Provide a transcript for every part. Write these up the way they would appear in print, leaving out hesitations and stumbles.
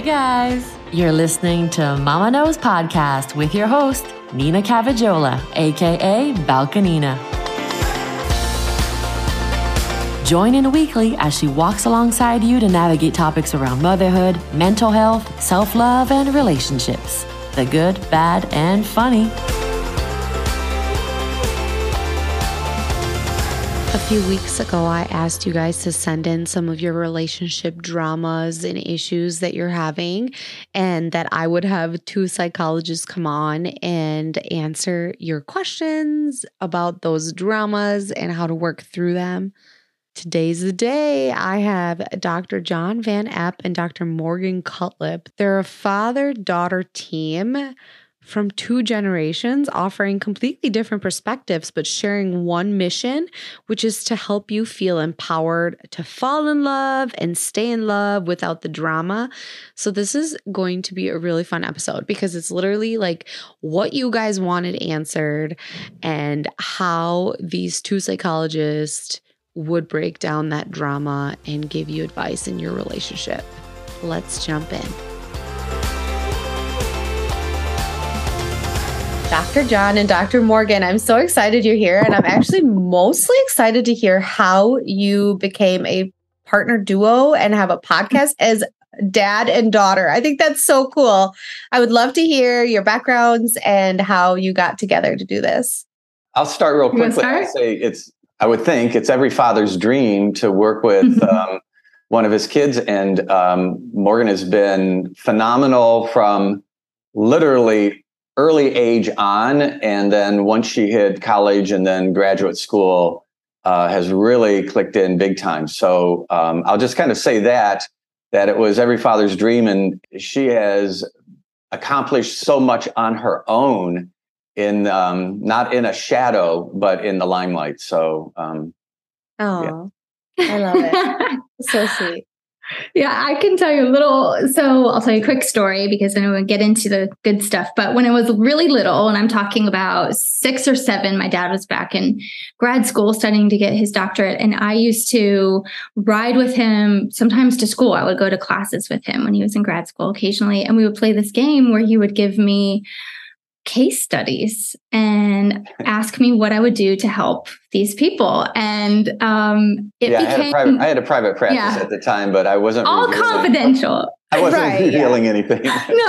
guys, you're listening to Mama Knows Podcast with your host, Nina Cavajola, aka Balkanina. Join in weekly as she walks alongside you to navigate topics around motherhood, mental health, self-love, and relationships. The good, bad, and funny. A few weeks ago, I asked you guys to send in some of your relationship dramas and issues that you're having, and that I would have two psychologists come on and answer your questions about those dramas and how to work through them. Today's the day. I have Dr. John Van Epp and Dr. Morgan Cutlip. They're a father-daughter team from two generations, offering completely different perspectives, but sharing one mission, which is to help you feel empowered to fall in love and stay in love without the drama. So this is going to be a really fun episode because it's literally like what you guys wanted answered and how these two psychologists would break down that drama and give you advice in your relationship. Let's jump in. Dr. John and Dr. Morgan, I'm so excited you're here. And I'm actually mostly excited to hear how you became a partner duo and have a podcast as dad and daughter. I think that's so cool. I would love to hear your backgrounds and how you got together to do this. I'll start real quickly. I would think it's every father's dream to work with one of his kids. And Morgan has been phenomenal from literally early age on, and then once she hit college and then graduate school, has really clicked in big time. So I'll just kind of say that it was every father's dream, and she has accomplished so much on her own in not in a shadow, but in the limelight. So, yeah. I love it. So sweet. Yeah, I can tell you a little. So I'll tell you a quick story because I know we'll get into the good stuff. But when I was really little, and I'm talking about 6 or 7, my dad was back in grad school studying to get his doctorate. And I used to ride with him sometimes to school. I would go to classes with him when he was in grad school occasionally. And we would play this game where he would give me case studies and ask me what I would do to help these people. And I had a private practice at the time, but I wasn't all confidential. I wasn't revealing anything. No,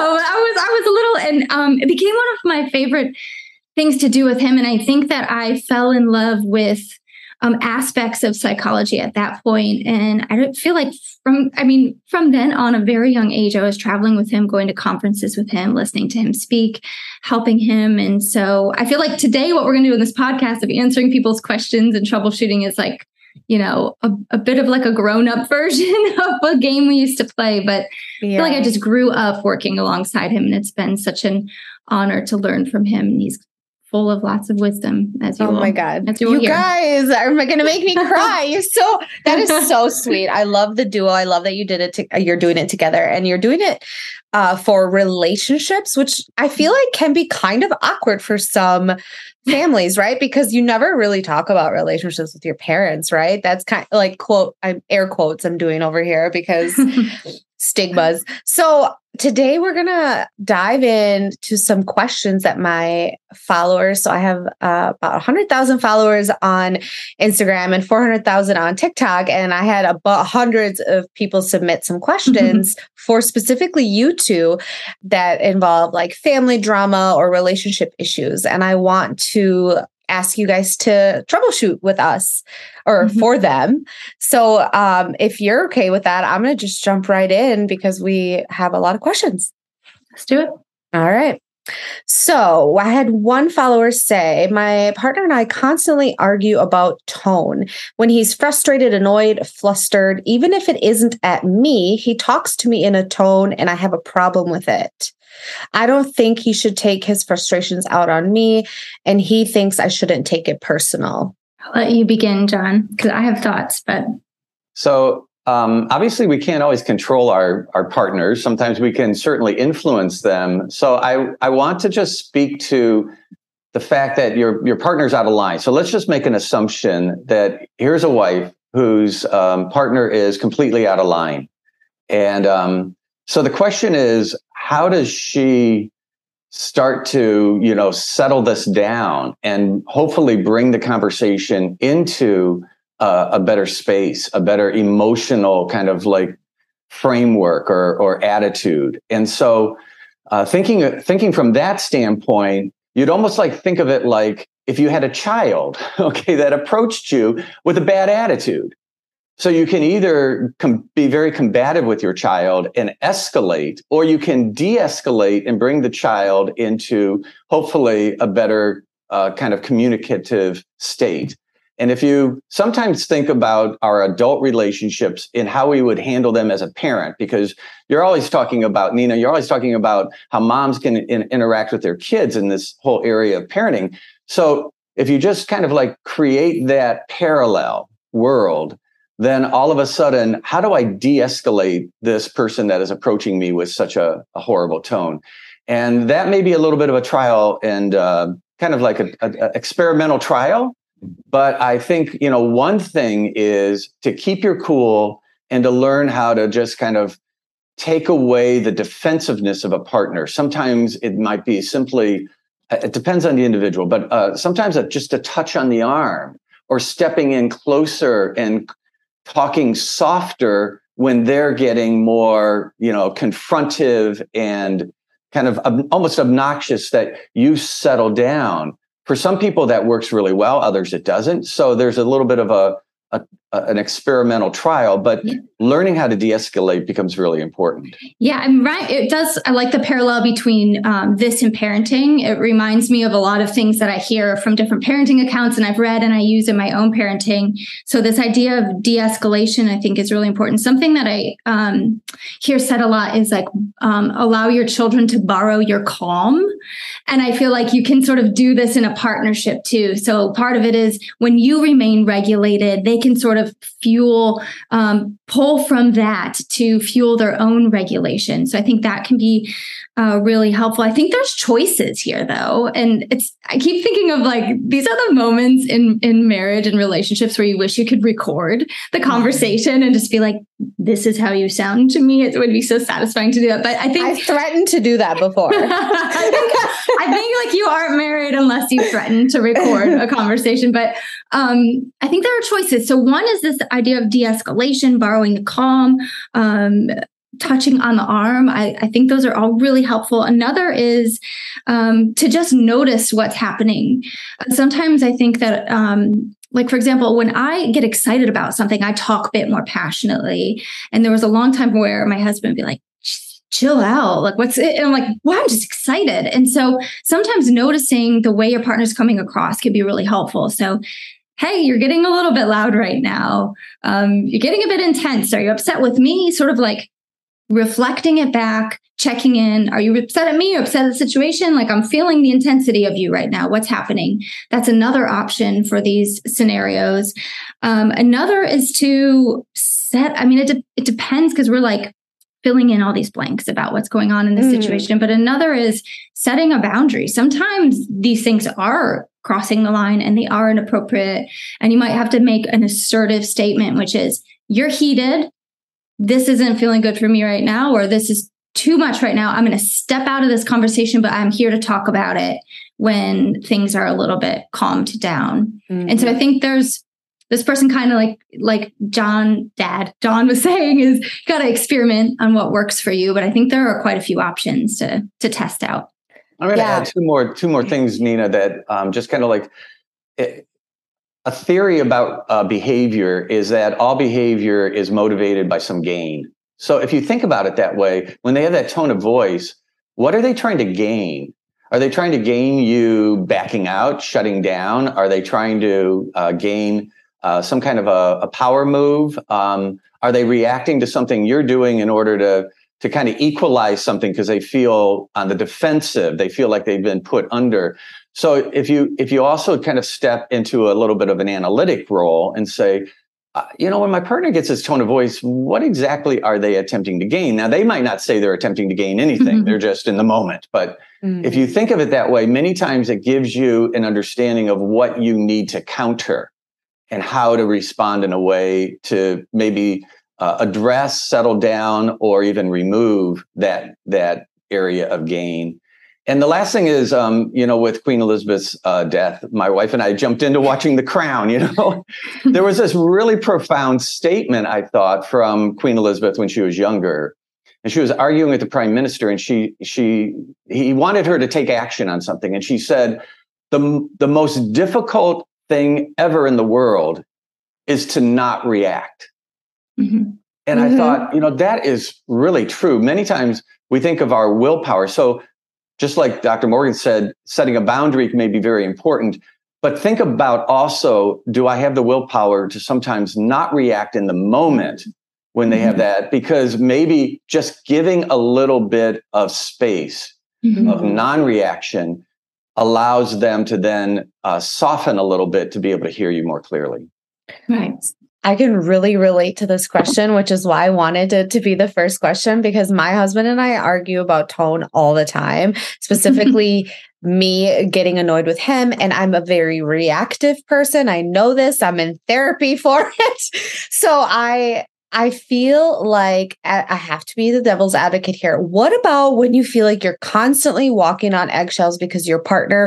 I was a little, and it became one of my favorite things to do with him. And I think that I fell in love with aspects of psychology at that point. And I don't feel like from then on, a very young age, I was traveling with him, going to conferences with him, listening to him speak, helping him. And so I feel like today, what we're going to do in this podcast of answering people's questions and troubleshooting is like, you know, a bit of like a grown-up version of a game we used to play. But I feel like I just grew up working alongside him. And it's been such an honor to learn from him. And he's full of lots of wisdom, as you will. My God. You guys are going to make me cry. That is so sweet. I love the duo. I love that you did it. You're doing it together, and you're doing it for relationships, which I feel like can be kind of awkward for some families, right? Because you never really talk about relationships with your parents, right? That's kind of like air quotes I'm doing over here because stigmas. So today we're going to dive into some questions that my followers, so I have about 100,000 followers on Instagram and 400,000 on TikTok. And I had about hundreds of people submit some questions for specifically you two that involve like family drama or relationship issues. And I want to ask you guys to troubleshoot with us or for them. So if you're okay with that, I'm going to just jump right in because we have a lot of questions. Let's do it. All right. So I had one follower say, my partner and I constantly argue about tone. When he's frustrated, annoyed, flustered, even if it isn't at me, he talks to me in a tone and I have a problem with it. I don't think he should take his frustrations out on me, and he thinks I shouldn't take it personal. I'll let you begin, John, because I have thoughts. But so obviously, we can't always control our partners. Sometimes we can certainly influence them. So I want to just speak to the fact that your partner's out of line. So let's just make an assumption that here's a wife whose partner is completely out of line. And So the question is, how does she start to, settle this down and hopefully bring the conversation into a better space, a better emotional kind of like framework or attitude? And so thinking from that standpoint, you'd almost like think of it like if you had a child, okay, that approached you with a bad attitude. So you can either be very combative with your child and escalate, or you can de-escalate and bring the child into hopefully a better kind of communicative state. And if you sometimes think about our adult relationships and how we would handle them as a parent, because you're always talking about, Nina, you're always talking about how moms can interact with their kids in this whole area of parenting. So if you just kind of like create that parallel world, then all of a sudden, how do I de-escalate this person that is approaching me with such a horrible tone? And that may be a little bit of a trial and kind of like an experimental trial. But I think, one thing is to keep your cool and to learn how to just kind of take away the defensiveness of a partner. Sometimes it might be simply, it depends on the individual, but sometimes just a touch on the arm or stepping in closer and talking softer when they're getting more, confrontive and kind of almost obnoxious, that you settle down. For some people that works really well, others it doesn't. So there's a little bit of an experimental trial, but learning how to de-escalate becomes really important. Yeah, I'm right. It does. I like the parallel between this and parenting. It reminds me of a lot of things that I hear from different parenting accounts and I've read and I use in my own parenting. So this idea of de-escalation, I think, is really important. Something that I hear said a lot is like, allow your children to borrow your calm. And I feel like you can sort of do this in a partnership too. So part of it is when you remain regulated, they can sort of pull from that to fuel their own regulation. So I think that can be really helpful. I think there's choices here though. And I keep thinking of like, these are the moments in marriage and relationships where you wish you could record the conversation and just be like, this is how you sound to me. It would be so satisfying to do that. But I think I threatened to do that before. I think like you aren't married unless you threaten to record a conversation. But I think there are choices. So one is this idea of de-escalation, borrowing the calm, touching on the arm. I think those are all really helpful. Another is to just notice what's happening. Sometimes I think that, like, for example, when I get excited about something, I talk a bit more passionately. And there was a long time where my husband would be like, chill out. Like, what's it? And I'm like, wow, I'm just excited. And so sometimes noticing the way your partner's coming across can be really helpful. So, hey, you're getting a little bit loud right now. You're getting a bit intense. Are you upset with me? Sort of like reflecting it back, checking in. Are you upset at me or upset at the situation? Like, I'm feeling the intensity of you right now. What's happening? That's another option for these scenarios. Another is to it depends because we're like filling in all these blanks about what's going on in this situation. But another is setting a boundary. Sometimes these things are crossing the line and they are inappropriate. And you might have to make an assertive statement, which is, you're heated. This isn't feeling good for me right now, or this is too much right now. I'm going to step out of this conversation, but I'm here to talk about it when things are a little bit calmed down. Mm-hmm. And so I think there's this person kind of like John was saying, is you got to experiment on what works for you. But I think there are quite a few options to test out. I'm going to add two more things, Nina, that just kind of like a theory about behavior is that all behavior is motivated by some gain. So if you think about it that way, when they have that tone of voice, what are they trying to gain? Are they trying to gain you backing out, shutting down? Are they trying to gain some kind of a power move? Are they reacting to something you're doing in order to kind of equalize something because they feel on the defensive? They feel like they've been put under. So if you also kind of step into a little bit of an analytic role and say, when my partner gets this tone of voice, what exactly are they attempting to gain? Now, they might not say they're attempting to gain anything. Mm-hmm. They're just in the moment. But if you think of it that way, many times it gives you an understanding of what you need to counter and how to respond in a way to maybe address, settle down, or even remove that area of gain. And the last thing is, with Queen Elizabeth's death, my wife and I jumped into watching The Crown. There was this really profound statement, I thought, from Queen Elizabeth when she was younger. And she was arguing with the prime minister, and he wanted her to take action on something. And she said, the most difficult thing ever in the world is to not react. Mm-hmm. And I thought, that is really true. Many times we think of our willpower. So just like Dr. Morgan said, setting a boundary may be very important, but think about also, do I have the willpower to sometimes not react in the moment when they have that? Because maybe just giving a little bit of space of non-reaction allows them to then soften a little bit to be able to hear you more clearly. Right. I can really relate to this question, which is why I wanted it to be the first question, because my husband and I argue about tone all the time, specifically me getting annoyed with him. And I'm a very reactive person. I know this. I'm in therapy for it. So I feel like I have to be the devil's advocate here. What about when you feel like you're constantly walking on eggshells because your partner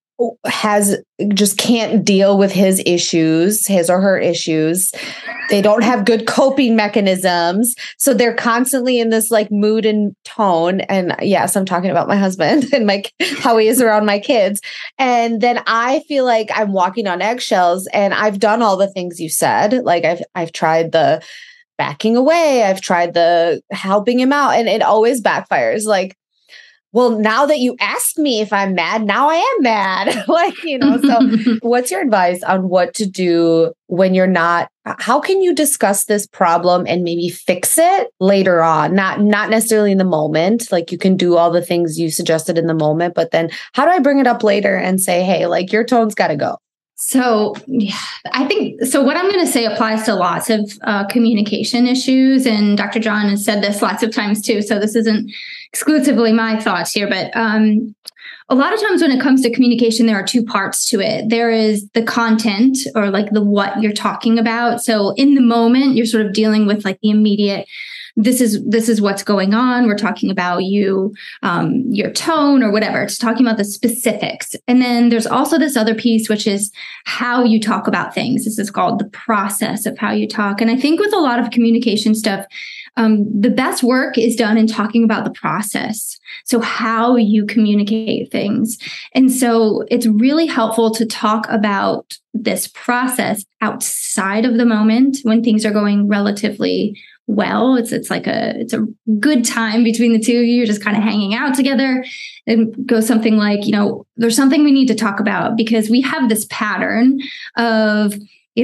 just can't deal with his or her issues. They don't have good coping mechanisms. So they're constantly in this like mood and tone. And yes, I'm talking about my husband and how he is around my kids. And then I feel like I'm walking on eggshells, and I've done all the things you said. Like I've tried the backing away. I've tried the helping him out, and it always backfires. Like, well, now that you asked me if I'm mad, now I am mad. So what's your advice on what to do when you're not? How can you discuss this problem and maybe fix it later on? Not necessarily in the moment. Like, you can do all the things you suggested in the moment, but then how do I bring it up later and say, hey, like, your tone's got to go? So I think, what I'm going to say applies to lots of communication issues. And Dr. John has said this lots of times too. So this isn't exclusively my thoughts here, but a lot of times when it comes to communication, there are two parts to it. There is the content, or like the what you're talking about. So in the moment, you're sort of dealing with like the immediate, this is what's going on. We're talking about you, your tone or whatever. It's talking about the specifics. And then there's also this other piece, which is how you talk about things. This is called the process of how you talk. And I think with a lot of communication stuff, the best work is done in talking about the process. So how you communicate things. And so it's really helpful to talk about this process outside of the moment when things are going relatively well. It's a good time between the two of you. You're just kind of hanging out together, and go something like, there's something we need to talk about, because we have this pattern of,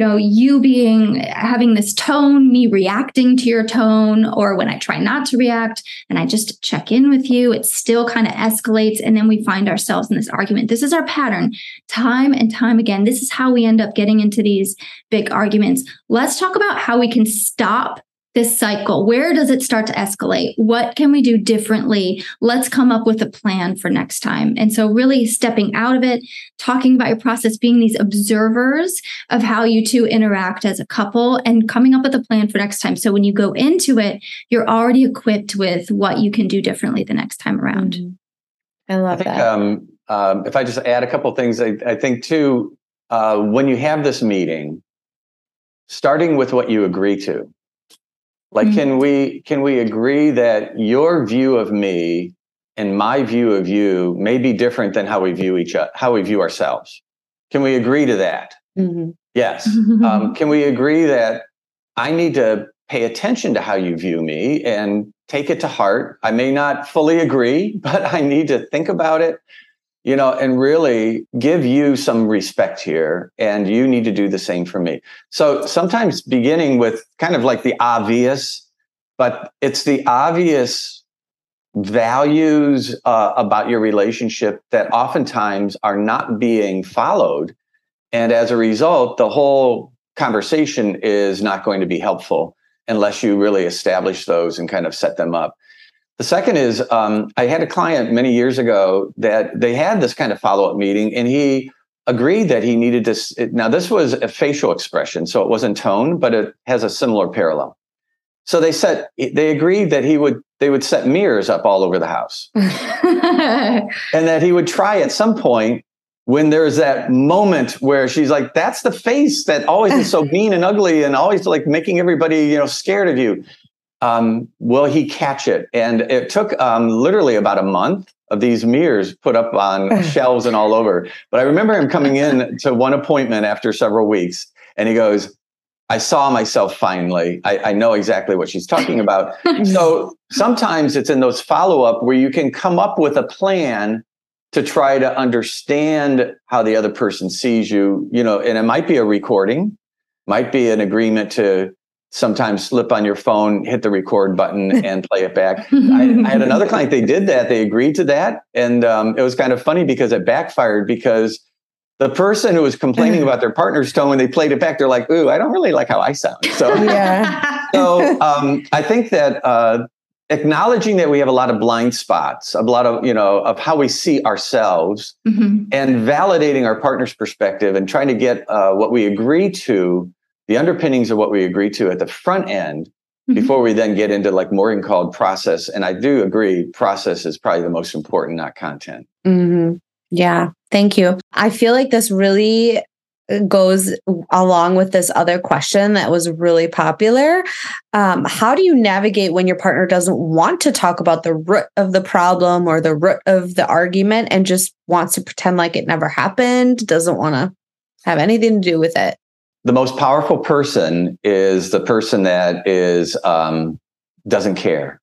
you having this tone, me reacting to your tone, or when I try not to react and I just check in with you, it still kind of escalates. And then we find ourselves in this argument. This is our pattern time and time again. This is how we end up getting into these big arguments. Let's talk about how we can stop this cycle. Where does it start to escalate? What can we do differently? Let's come up with a plan for next time. And so really stepping out of it, talking about your process, being these observers of how you two interact as a couple, and coming up with a plan for next time. So when you go into it, you're already equipped with what you can do differently the next time around. Mm-hmm. I love that. If I just add a couple of things, I think too, when you have this meeting, starting with what you agree to. Like, can we agree that your view of me and my view of you may be different than how we view how we view ourselves? Can we agree to that? Mm-hmm. Yes. Can we agree that I need to pay attention to how you view me and take it to heart? I may not fully agree, but I need to think about it, and really give you some respect here. And you need to do the same for me. So sometimes beginning with kind of like the obvious, but it's the obvious values about your relationship that oftentimes are not being followed. And as a result, the whole conversation is not going to be helpful unless you really establish those and kind of set them up. The second is, I had a client many years ago that they had this kind of follow-up meeting, and he agreed that he needed to. Now, this was a facial expression, so it wasn't tone, but it has a similar parallel. So they agreed that they would set mirrors up all over the house. And that he would try at some point when there's that moment where she's like, that's the face that always is so mean and ugly and always like making everybody, scared of you. Will he catch it? And it took literally about a month of these mirrors put up on shelves and all over. But I remember him coming in to one appointment after several weeks, and he goes, I saw myself finally. I know exactly what she's talking about. So sometimes it's in those follow-up where you can come up with a plan to try to understand how the other person sees you, and it might be a recording, might be an agreement to sometimes slip on your phone, hit the record button and play it back. I had another client, they did that. They agreed to that. And it was kind of funny because it backfired, because the person who was complaining about their partner's tone, when they played it back, they're like, ooh, I don't really like how I sound. So, I think that acknowledging that we have a lot of blind spots, a lot of, of how we see ourselves, and validating our partner's perspective and trying to get what we agree to, the underpinnings of what we agree to at the front end, before we then get into, like Morgan called, process. And I do agree, process is probably the most important, not content. Yeah, thank you. I feel like this really goes along with this other question that was really popular. How do you navigate when your partner doesn't want to talk about the root of the problem or the root of the argument and just wants to pretend like it never happened, doesn't want to have anything to do with it? The most powerful person is the person that is doesn't care.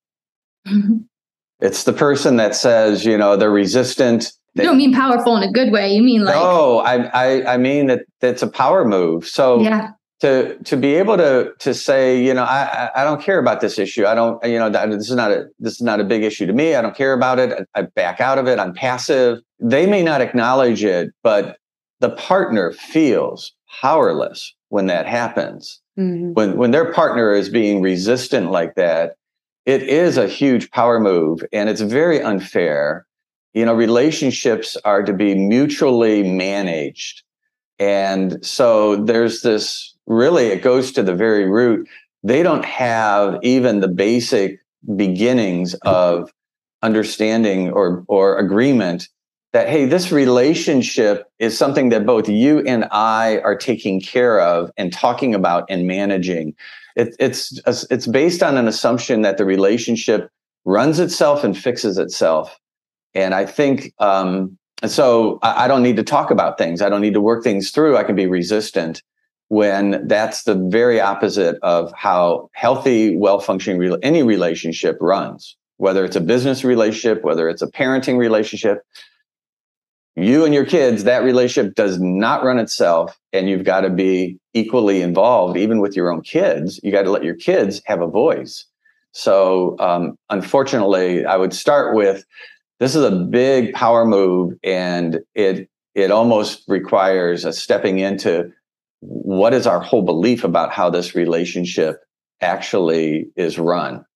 It's the person that says, they're resistant. You don't mean powerful in a good way. You mean like... No, I mean that it's a power move. So to be able to say, I don't care about this issue. I don't, this is not a big issue to me. I don't care about it. I back out of it. I'm passive. They may not acknowledge it, but the partner feels powerless when that happens. When their partner is being resistant like that, it is a huge power move, and it's very unfair. Relationships are to be mutually managed. And so there's this, really, it goes to the very root. They don't have even the basic beginnings of understanding or agreement that, hey, this relationship is something that both you and I are taking care of and talking about and managing. It's based on an assumption that the relationship runs itself and fixes itself. And I think, so I don't need to talk about things. I don't need to work things through. I can be resistant, when that's the very opposite of how healthy, well-functioning any relationship runs, whether it's a business relationship, whether it's a parenting relationship. You and your kids, that relationship does not run itself, and you've got to be equally involved. Even with your own kids, you got to let your kids have a voice. So unfortunately, I would start with, this is a big power move, and it almost requires a stepping into what is our whole belief about how this relationship actually is run.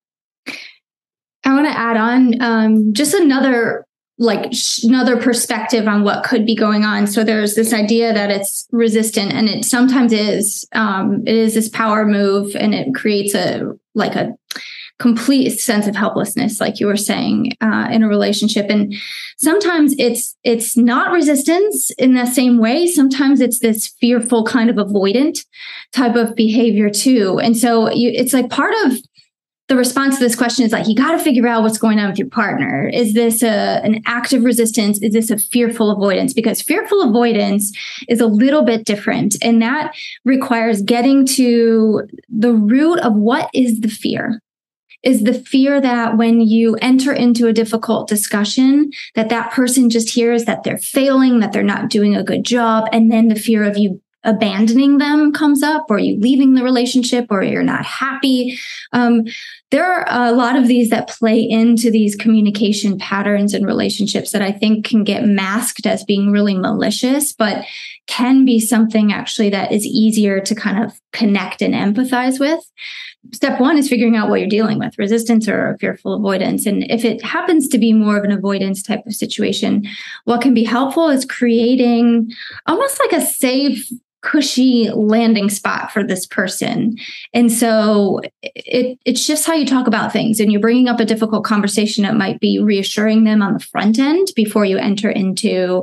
I want to add on just another perspective on what could be going on. So there's this idea that it's resistant, and it sometimes is. It is this power move, and it creates a complete sense of helplessness, like you were saying, in a relationship. And sometimes it's not resistance in the same way. Sometimes it's this fearful kind of avoidant type of behavior too. And so it's like part of the response to this question is like, you got to figure out what's going on with your partner. Is this an active resistance? Is this a fearful avoidance? Because fearful avoidance is a little bit different. And that requires getting to the root of what is the fear. Is the fear that when you enter into a difficult discussion, that person just hears that they're failing, that they're not doing a good job, and then the fear of you abandoning them comes up, or you leaving the relationship, or you're not happy. There are a lot of these that play into these communication patterns and relationships that I think can get masked as being really malicious, but can be something actually that is easier to kind of connect and empathize with. Step one is figuring out what you're dealing with, resistance or fearful avoidance. And if it happens to be more of an avoidance type of situation, what can be helpful is creating almost like a safe cushy landing spot for this person. And so it shifts how you talk about things. And you're bringing up a difficult conversation. It might be reassuring them on the front end before you enter into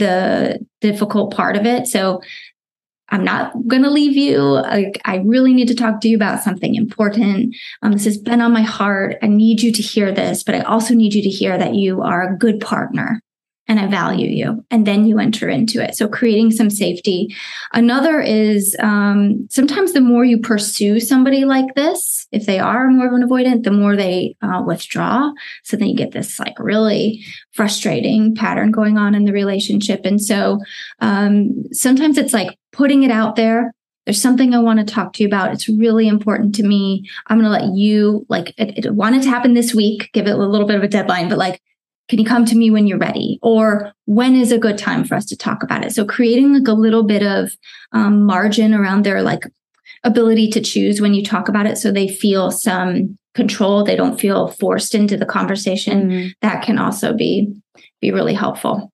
the difficult part of it. So I'm not going to leave you. I really need to talk to you about something important. This has been on my heart. I need you to hear this, but I also need you to hear that you are a good partner and I value you. And then you enter into it. So creating some safety. Another is sometimes the more you pursue somebody like this, if they are more of an avoidant, the more they withdraw. So then you get this like really frustrating pattern going on in the relationship. And so sometimes it's like putting it out there. There's something I want to talk to you about. It's really important to me. I'm going to let you, like, it wanted to happen this week, give it a little bit of a deadline, but like, can you come to me when you're ready? Or when is a good time for us to talk about it? So creating like a little bit of margin around their like ability to choose when you talk about it, so they feel some control. They don't feel forced into the conversation. Mm-hmm. That can also be really helpful.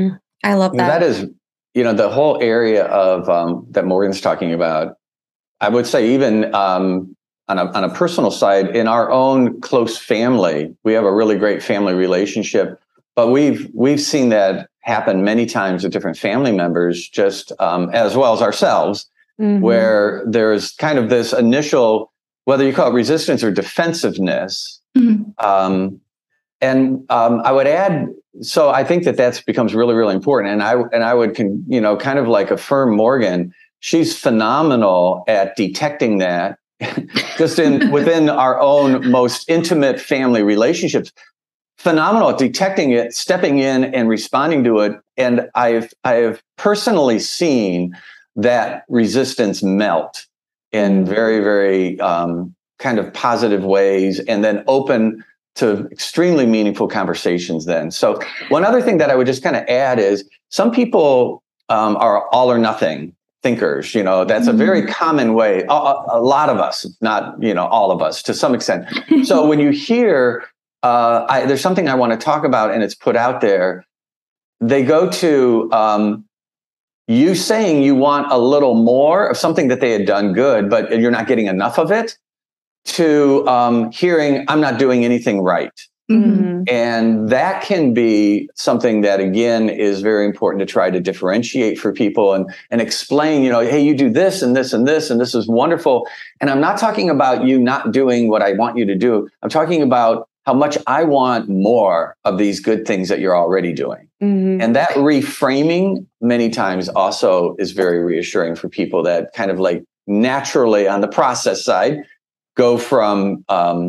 I love that. That is, the whole area of that Morgan's talking about. I would say even on a personal side, in our own close family, we have a really great family relationship, but we've seen that happen many times with different family members, just as well as ourselves, mm-hmm. where there's kind of this initial, whether you call it resistance or defensiveness. Mm-hmm. And I would add, so I think that becomes really, really important. And I would kind of like affirm Morgan. She's phenomenal at detecting that. Just within our own most intimate family relationships, phenomenal at detecting it, stepping in and responding to it. And I have personally seen that resistance melt in very, very kind of positive ways, and then open to extremely meaningful conversations then. So one other thing that I would just kind of add is some people are all or nothing thinkers. That's a very common way. A lot of us, not, all of us to some extent. So when you hear, there's something I want to talk about and it's put out there, they go to you saying you want a little more of something that they had done good, but you're not getting enough of it, to hearing, I'm not doing anything right. Mm-hmm. And that can be something that, again, is very important to try to differentiate for people and explain, hey, you do this and this and this, and this is wonderful. And I'm not talking about you not doing what I want you to do. I'm talking about how much I want more of these good things that you're already doing. Mm-hmm. And that reframing many times also is very reassuring for people that kind of like naturally on the process side go from,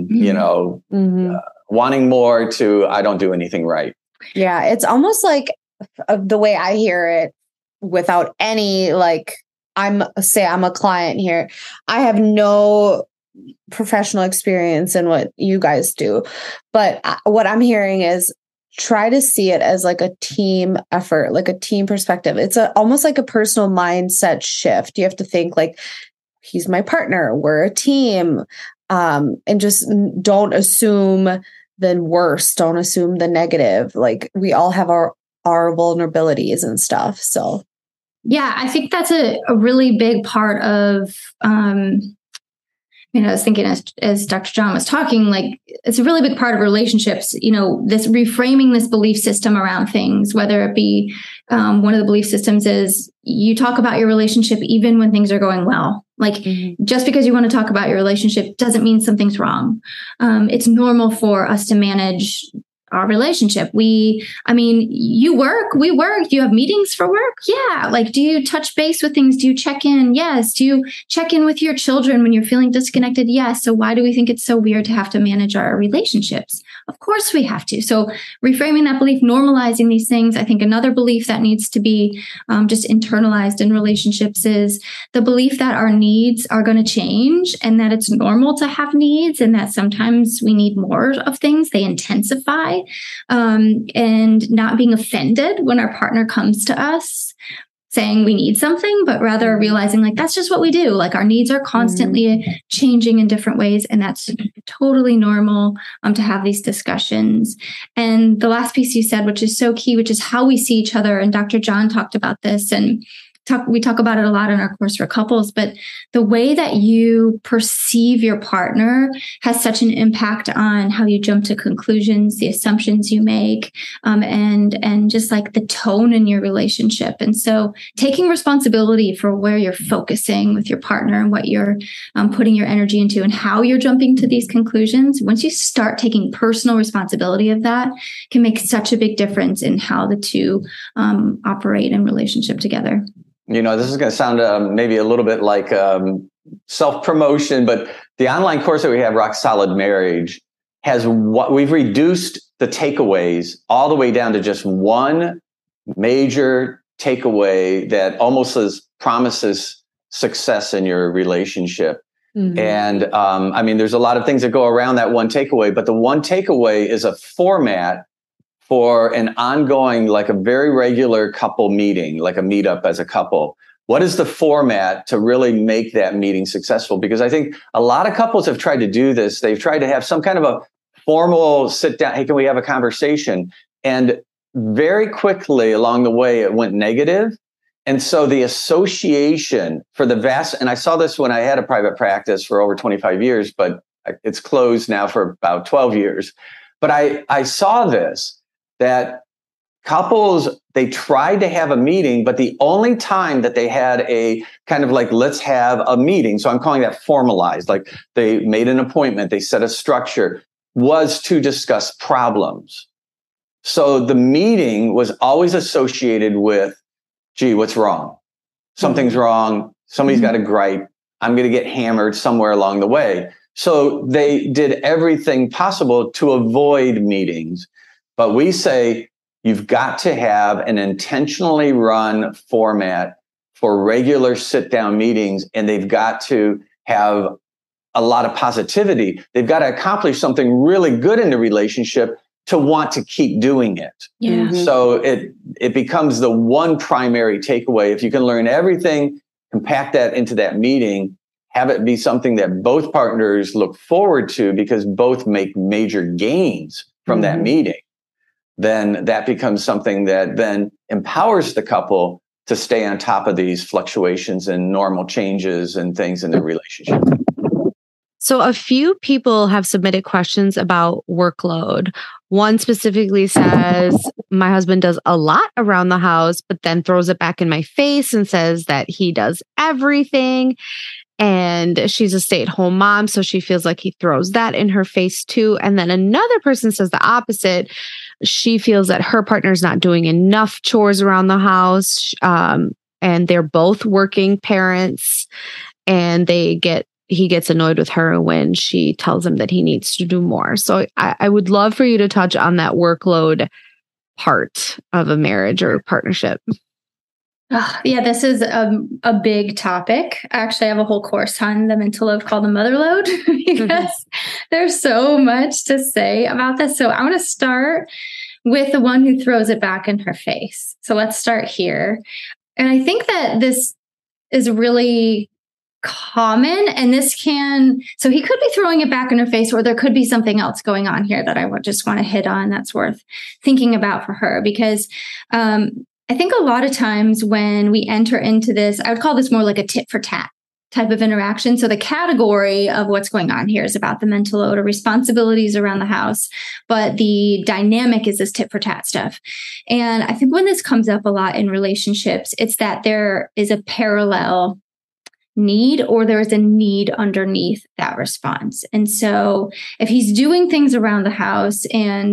wanting more to I don't do anything right. Yeah, it's almost like the way I hear it, without any I'm a client here. I have no professional experience in what you guys do, but what I'm hearing is try to see it as like a team effort, like a team perspective. It's almost like a personal mindset shift. You have to think like, he's my partner, we're a team, and just don't assume the worst. Don't assume the negative. Like we all have our vulnerabilities and stuff. So, yeah, I think that's a really big part of, I was thinking as Dr. John was talking, like it's a really big part of relationships, this reframing this belief system around things, whether it be one of the belief systems is you talk about your relationship even when things are going well. Like just because you want to talk about your relationship doesn't mean something's wrong. It's normal for us to manage our relationship. We work. Do you have meetings for work? Yeah. Like, do you touch base with things? Do you check in? Yes. Do you check in with your children when you're feeling disconnected? Yes. So why do we think it's so weird to have to manage our relationships? Of course we have to. So reframing that belief, normalizing these things. I think another belief that needs to be just internalized in relationships is the belief that our needs are going to change and that it's normal to have needs and that sometimes we need more of things. They intensify. And not being offended when our partner comes to us saying we need something, but rather realizing like, that's just what we do. Like our needs are constantly changing in different ways. And that's totally normal to have these discussions. And the last piece you said, which is so key, which is how we see each other. And Dr. John talked about this and we talk about it a lot in our course for couples, but the way that you perceive your partner has such an impact on how you jump to conclusions, the assumptions you make, and just like the tone in your relationship. And so taking responsibility for where you're focusing with your partner and what you're putting your energy into and how you're jumping to these conclusions, once you start taking personal responsibility of that, can make such a big difference in how the two operate in relationship together. This is going to sound maybe a little bit like self-promotion, but the online course that we have, Rock Solid Marriage, has what we've reduced the takeaways all the way down to just one major takeaway that almost promises success in your relationship. Mm-hmm. And there's a lot of things that go around that one takeaway, but the one takeaway is a format for an ongoing, like a very regular couple meeting, like a meetup as a couple. What is the format to really make that meeting successful? Because I think a lot of couples have tried to do this. They've tried to have some kind of a formal sit down. Hey, can we have a conversation? And very quickly along the way, it went negative. And so the association for the and I saw this when I had a private practice for over 25 years, but it's closed now for about 12 years. But I saw this, that couples, they tried to have a meeting, but the only time that they had a kind of like, let's have a meeting, so I'm calling that formalized, like they made an appointment, they set a structure, was to discuss problems. So the meeting was always associated with, gee, what's wrong? Something's wrong. Somebody's got a gripe. I'm going to get hammered somewhere along the way. So they did everything possible to avoid meetings. But we say you've got to have an intentionally run format for regular sit-down meetings, and they've got to have a lot of positivity. They've got to accomplish something really good in the relationship to want to keep doing it. Yeah. Mm-hmm. So it becomes the one primary takeaway. If you can learn everything, compact that into that meeting, have it be something that both partners look forward to because both make major gains from that meeting, then that becomes something that then empowers the couple to stay on top of these fluctuations and normal changes and things in their relationship. So a few people have submitted questions about workload. One specifically says, my husband does a lot around the house, but then throws it back in my face and says that he does everything. And she's a stay-at-home mom, so she feels like he throws that in her face too. And then another person says the opposite. She feels that her partner's not doing enough chores around the house, and they're both working parents, and he gets annoyed with her when she tells him that he needs to do more. So I would love for you to touch on that workload part of a marriage or partnership. Yeah, this is a big topic. Actually, I have a whole course on the mental load called the mother load because there's so much to say about this. So I want to start with the one who throws it back in her face. So let's start here. And I think that this is really common, and so he could be throwing it back in her face, or there could be something else going on here that I would just want to hit on that's worth thinking about for her, because I think a lot of times when we enter into this, I would call this more like a tit for tat type of interaction. So the category of what's going on here is about the mental load or responsibilities around the house, but the dynamic is this tit for tat stuff. And I think when this comes up a lot in relationships, it's that there is a parallel need, or there is a need underneath that response. And so if he's doing things around the house and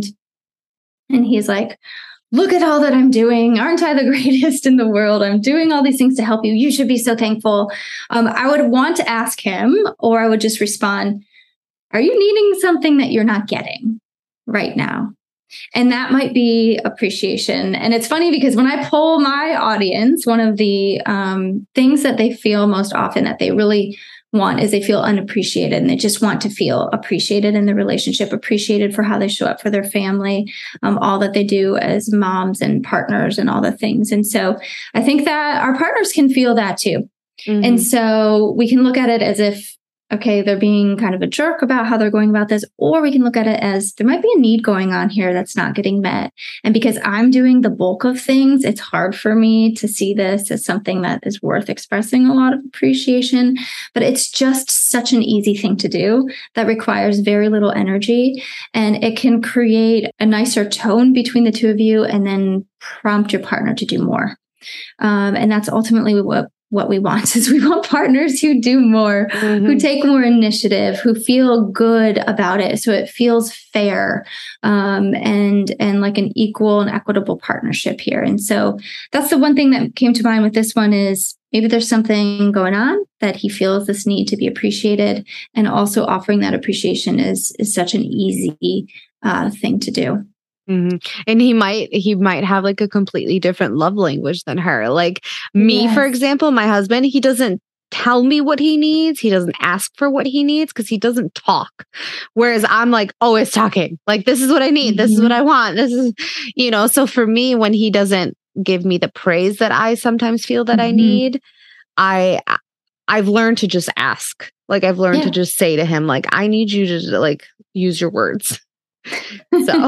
he's like, look at all that I'm doing. Aren't I the greatest in the world? I'm doing all these things to help you. You should be so thankful. I would want to ask him, or I would just respond, are you needing something that you're not getting right now? And that might be appreciation. And it's funny because when I poll my audience, one of the things that they feel most often that they really want is they feel unappreciated, and they just want to feel appreciated in the relationship, appreciated for how they show up for their family, all that they do as moms and partners and all the things. And so I think that our partners can feel that too. Mm-hmm. And so we can look at it as if okay, they're being kind of a jerk about how they're going about this, or we can look at it as there might be a need going on here that's not getting met. And because I'm doing the bulk of things, it's hard for me to see this as something that is worth expressing a lot of appreciation. But it's just such an easy thing to do that requires very little energy. And it can create a nicer tone between the two of you and then prompt your partner to do more. And that's ultimately what we want is we want partners who do more, who take more initiative, who feel good about it. So it feels fair, and like an equal and equitable partnership here. And so that's the one thing that came to mind with this one is maybe there's something going on that he feels this need to be appreciated, and also offering that appreciation is such an easy thing to do. Mm-hmm. And he might have like a completely different love language than her. Like me, for example, my husband, he doesn't tell me what he needs. He doesn't ask for what he needs because he doesn't talk. Whereas I'm like always talking. Like, this is what I need. This is what I want. This is, so for me, when he doesn't give me the praise that I sometimes feel that I need, I've learned to just ask. Like, I've learned to just say to him, like, I need you to like use your words. So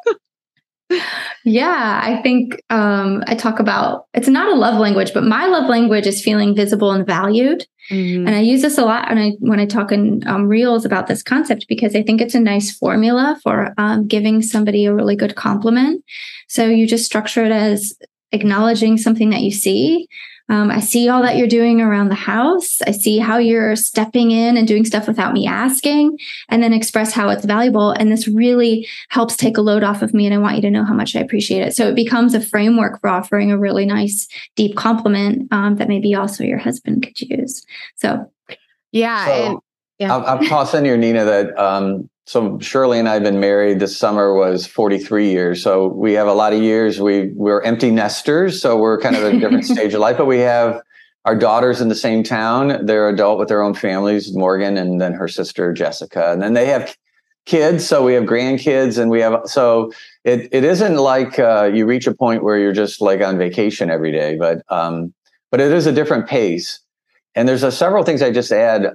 yeah, I think I talk about, it's not a love language, but my love language is feeling visible and valued. And I use this a lot when I talk in reels about this concept, because I think it's a nice formula for giving somebody a really good compliment. So you just structure it as acknowledging something that you see. I see all that you're doing around the house. I see how you're stepping in and doing stuff without me asking, and then express how it's valuable. And this really helps take a load off of me. And I want you to know how much I appreciate it. So it becomes a framework for offering a really nice, deep compliment that maybe also your husband could use. So, yeah. I'll toss in here, Nina, that so Shirley and I have been married. This summer was 43 years. So we have a lot of years. We're empty nesters. So we're kind of at a different stage of life, but we have our daughters in the same town. They're adult with their own families, Morgan, and then her sister, Jessica. And then they have kids. So we have grandkids, and so it isn't like you reach a point where you're just like on vacation every day, but it is a different pace. And there's several things I just add.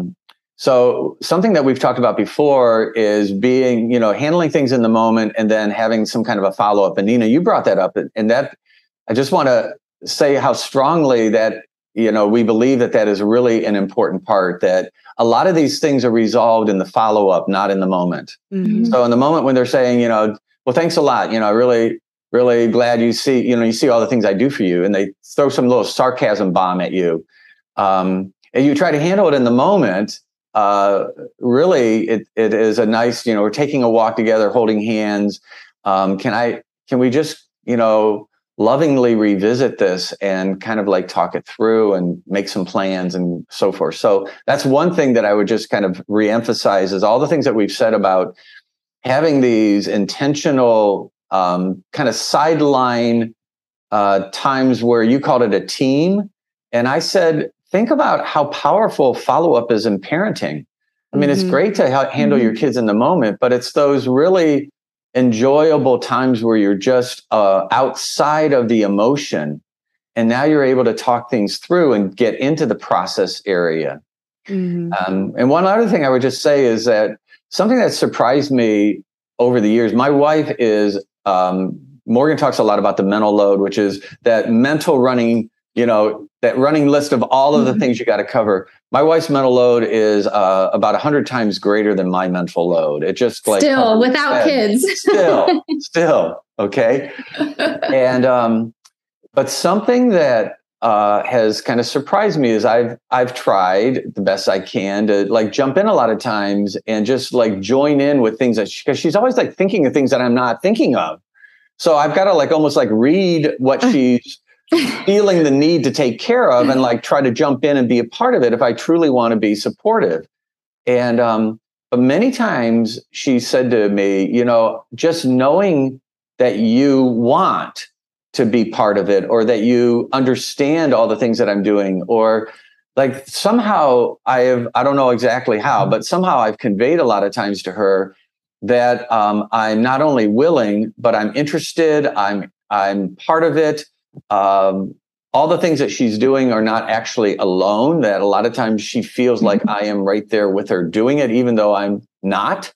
So something that we've talked about before is being, handling things in the moment and then having some kind of a follow-up. And Nina, you brought that up, and that I just want to say how strongly that, we believe that is really an important part, that a lot of these things are resolved in the follow-up, not in the moment. So in the moment when they're saying, well, thanks a lot, really, really glad you see all the things I do for you. And they throw some little sarcasm bomb at you. And you try to handle it in the moment. Really, it is a nice, we're taking a walk together, holding hands. Can we just, lovingly revisit this and kind of like talk it through and make some plans and so forth. So that's one thing that I would just kind of reemphasize is all the things that we've said about having these intentional, kind of sideline, times where you called it a team. And I said, think about how powerful follow-up is in parenting. I mean, it's great to handle your kids in the moment, but it's those really enjoyable times where you're just outside of the emotion. And now you're able to talk things through and get into the process area. And one other thing I would just say is that something that surprised me over the years, my wife is, Morgan talks a lot about the mental load, which is that mental running, that running list of all of the things you got to cover. My wife's mental load is about 100 times greater than my mental load. It just like still without kids. still. Okay. And, but something that has kind of surprised me is I've tried the best I can to like jump in a lot of times and just like join in with things because she's always like thinking of things that I'm not thinking of. So I've got to like almost like read what she's feeling the need to take care of and like try to jump in and be a part of it if I truly want to be supportive. And but many times she said to me, just knowing that you want to be part of it, or that you understand all the things that I'm doing, or like somehow I don't know exactly how, but somehow I've conveyed a lot of times to her that I'm not only willing, but I'm interested. I'm part of it. all the things that she's doing are not actually alone, that a lot of times she feels like I am right there with her doing it, even though I'm not.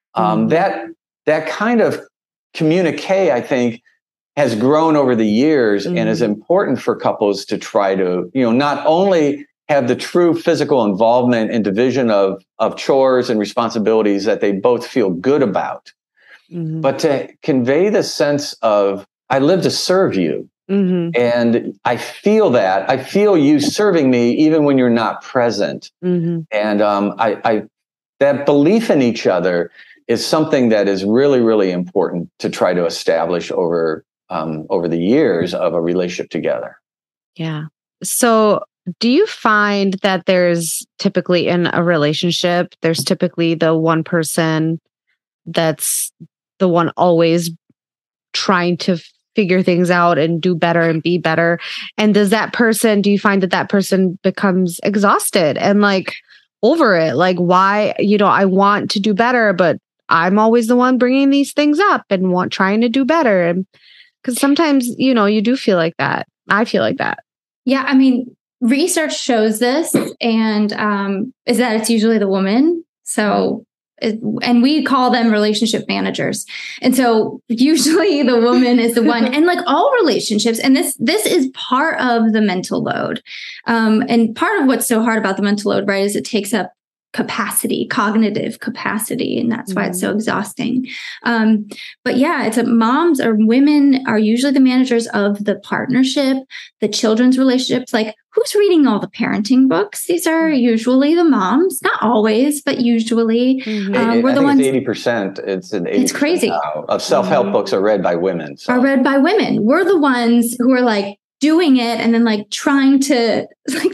That kind of communique, I think, has grown over the years and is important for couples to try to, not only have the true physical involvement and division of chores and responsibilities that they both feel good about, but to convey the sense of, I live to serve you. And I feel that. I feel you serving me even when you're not present. And that belief in each other is something that is really, really important to try to establish over the years of a relationship together. Yeah. So do you find that there's typically in a relationship, there's typically the one person that's the one always trying to figure things out and do better and be better? And do you find that person becomes exhausted and like over it? Like, why, I want to do better, but I'm always the one bringing these things up and trying to do better. And because sometimes, you do feel like that. I feel like that. Yeah. I mean, research shows this, and is that it's usually the woman. So, and we call them relationship managers. And so usually the woman is the one, and like all relationships, and this is part of the mental load. And part of what's so hard about the mental load, right, is it takes up cognitive capacity. And that's why it's so exhausting. But yeah, moms or women are usually the managers of the partnership, the children's relationships. Like, who's reading all the parenting books? These are usually the moms, not always, but usually. We're the ones. 80%. It's crazy. Of self-help books are read by women. Are read by women. We're the ones who are like doing it and then like trying to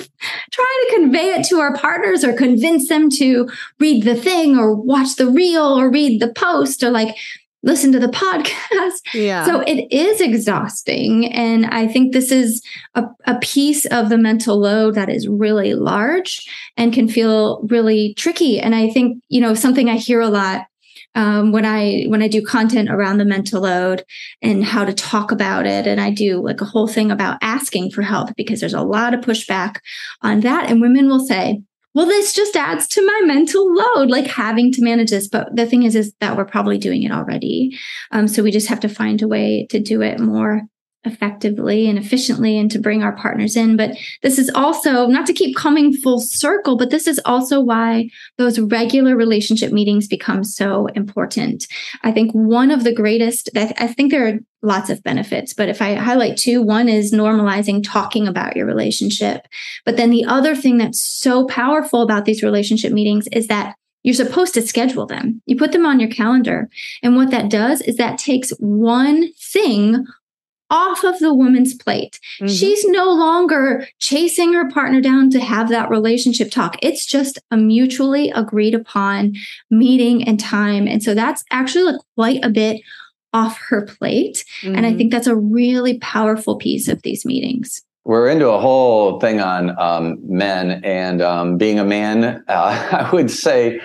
convey it to our partners or convince them to read the thing or watch the reel or read the post or like listen to the podcast. Yeah. So it is exhausting. And I think this is a piece of the mental load that is really large and can feel really tricky. And I think, something I hear a lot when I do content around the mental load and how to talk about it. And I do like a whole thing about asking for help, because there's a lot of pushback on that. And women will say, well, this just adds to my mental load, like having to manage this. But the thing is that we're probably doing it already. So we just have to find a way to do it more effectively and efficiently and to bring our partners in. But this is also, not to keep coming full circle, but this is also why those regular relationship meetings become so important. I think one of the greatest, I think there are lots of benefits, but if I highlight two, one is normalizing talking about your relationship. But then the other thing that's so powerful about these relationship meetings is that you're supposed to schedule them. You put them on your calendar. And what that does is that takes one thing off of the woman's plate. She's no longer chasing her partner down to have that relationship talk. It's just a mutually agreed upon meeting and time. And so that's actually like quite a bit off her plate. And I think that's a really powerful piece of these meetings. We're into a whole thing on men and being a man. I would say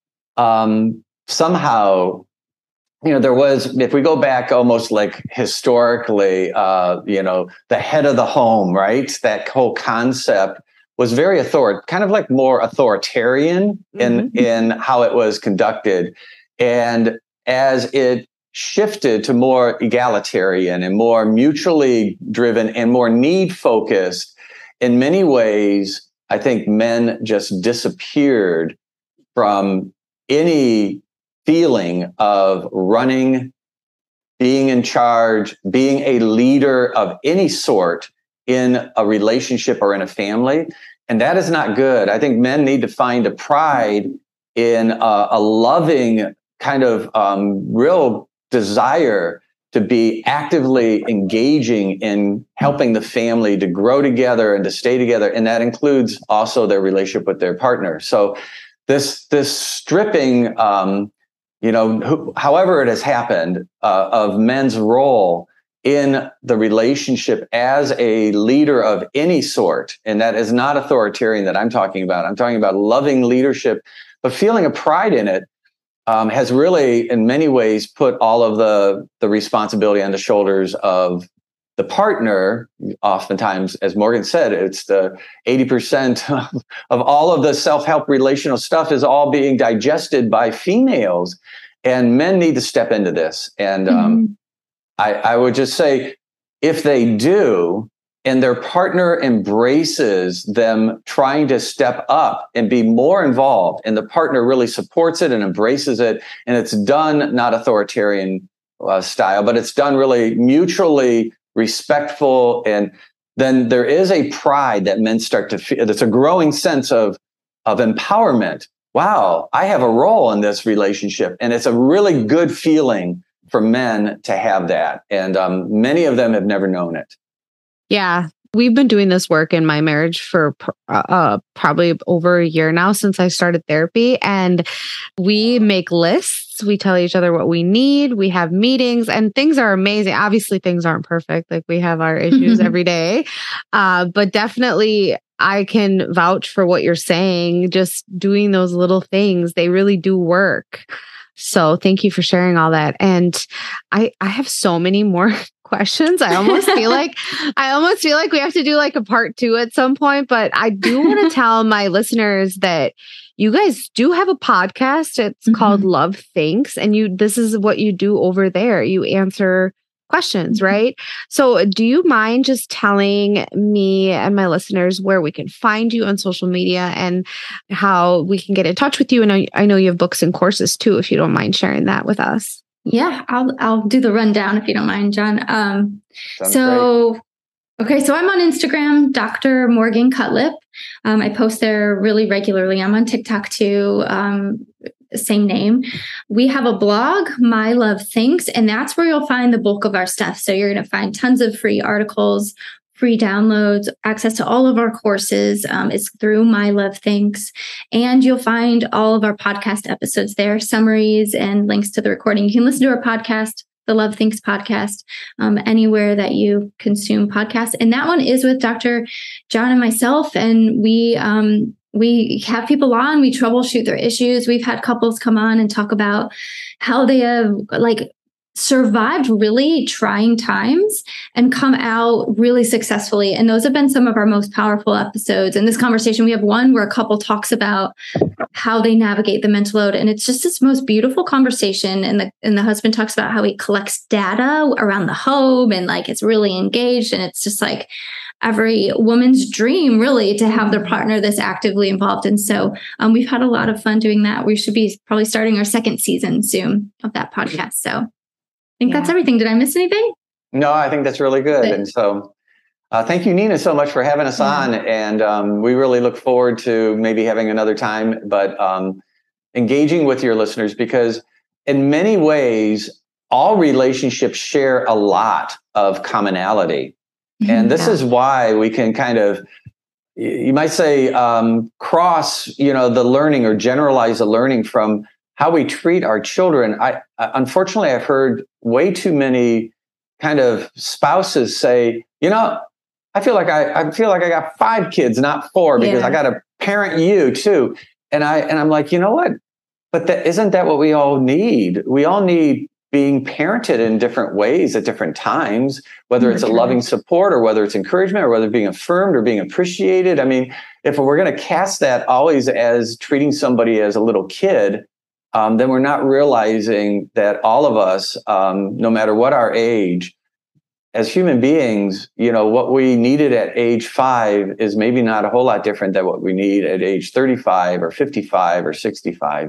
somehow, there was, if we go back almost like historically, the head of the home, right? That whole concept was very kind of like more authoritarian in how it was conducted. And as it shifted to more egalitarian and more mutually driven and more need focused, in many ways, I think men just disappeared from any feeling of running, being in charge, being a leader of any sort in a relationship or in a family. And that is not good. I think men need to find a pride in a loving kind of real desire to be actively engaging in helping the family to grow together and to stay together. And that includes also their relationship with their partner. So this stripping, however it has happened, of men's role in the relationship as a leader of any sort. And that is not authoritarian that I'm talking about. I'm talking about loving leadership, but feeling a pride in it has really, in many ways, put all of the responsibility on the shoulders of the partner, oftentimes, as Morgan said, it's the 80% of all of the self-help relational stuff is all being digested by females, and men need to step into this. And I would just say, if they do, and their partner embraces them trying to step up and be more involved, and the partner really supports it and embraces it, and it's done not authoritarian style, but it's done really mutually respectful, and then there is a pride that men start to feel. There's a growing sense of empowerment. Wow, I have a role in this relationship, and it's a really good feeling for men to have that. And many of them have never known it. Yeah. We've been doing this work in my marriage for probably over a year now since I started therapy. And we make lists. We tell each other what we need. We have meetings, and things are amazing. Obviously, things aren't perfect. Like, we have our issues every day. But definitely, I can vouch for what you're saying. Just doing those little things, they really do work. So thank you for sharing all that. And I have so many more questions. I almost feel like we have to do like a part 2 at some point, but I do want to tell my listeners that you guys do have a podcast. It's called Love Thinks, and this is what you do over there. You answer questions, right? So do you mind just telling me and my listeners where we can find you on social media and how we can get in touch with you? And I know you have books and courses too, if you don't mind sharing that with us. Yeah, I'll do the rundown if you don't mind, John. Great. So I'm on Instagram, Dr. Morgan Cutlip. I post there really regularly. I'm on TikTok too. Same name. We have a blog, My Love Thinks, and that's where you'll find the bulk of our stuff. So you're going to find tons of free articles, free downloads, access to all of our courses. It's through My Love Thinks. And you'll find all of our podcast episodes there, summaries and links to the recording. You can listen to our podcast, the Love Thinks podcast, anywhere that you consume podcasts. And that one is with Dr. John and myself. And we have people on, we troubleshoot their issues. We've had couples come on and talk about how they have survived really trying times and come out really successfully. And those have been some of our most powerful episodes. In this conversation, we have one where a couple talks about how they navigate the mental load. And it's just this most beautiful conversation. And the husband talks about how he collects data around the home and it's really engaged. And it's just like every woman's dream, really, to have their partner this actively involved. And so we've had a lot of fun doing that. We should be probably starting our 2nd season soon of that podcast. So I think that's everything. Did I miss anything? No, I think that's really good. And so thank you, Nina, so much for having us on. And we really look forward to maybe having another time, but engaging with your listeners, because in many ways, all relationships share a lot of commonality. And this is why we can kind of, you might say, cross, the learning or generalize the learning from how we treat our children. Unfortunately, I've heard way too many kind of spouses say, I feel like I got 5 kids, not 4, because I got to parent you too. And I'm like, you know what? But isn't that what we all need? We all need being parented in different ways at different times, whether it's a loving support or whether it's encouragement or whether being affirmed or being appreciated. I mean, if we're going to cast that always as treating somebody as a little kid, then we're not realizing that all of us, no matter what our age, as human beings, what we needed at age 5 is maybe not a whole lot different than what we need at age 35 or 55 or 65.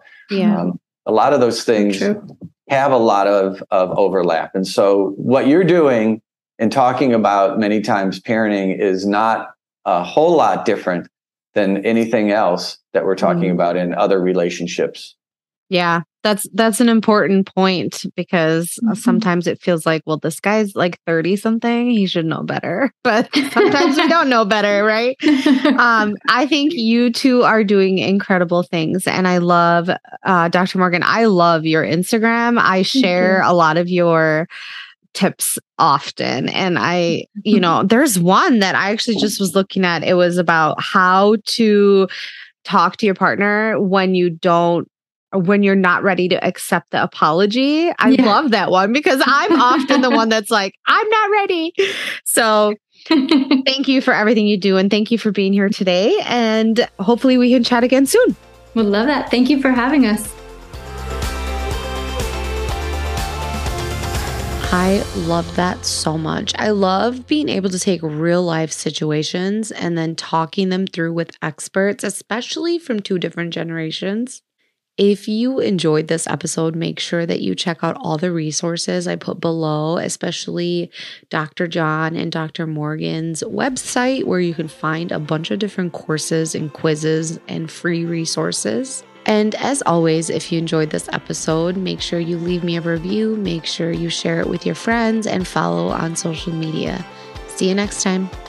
A lot of those things have a lot of overlap. And so what you're doing and talking about many times parenting is not a whole lot different than anything else that we're talking about in other relationships. Yeah, that's an important point, because sometimes it feels like, well, this guy's like 30 something, he should know better, but sometimes we don't know better, right? I think you two are doing incredible things. And I love, Dr. Morgan, I love your Instagram. I share a lot of your tips often. And there's one that I actually just was looking at. It was about how to talk to your partner when you don't when you're not ready to accept the apology. I love that one because I'm often the one that's like, I'm not ready. So thank you for everything you do. And thank you for being here today. And hopefully we can chat again soon. Would love that. Thank you for having us. I love that so much. I love being able to take real life situations and then talking them through with experts, especially from two different generations. If you enjoyed this episode, make sure that you check out all the resources I put below, especially Dr. John and Dr. Morgan's website, where you can find a bunch of different courses and quizzes and free resources. And as always, if you enjoyed this episode, make sure you leave me a review, make sure you share it with your friends, and follow on social media. See you next time.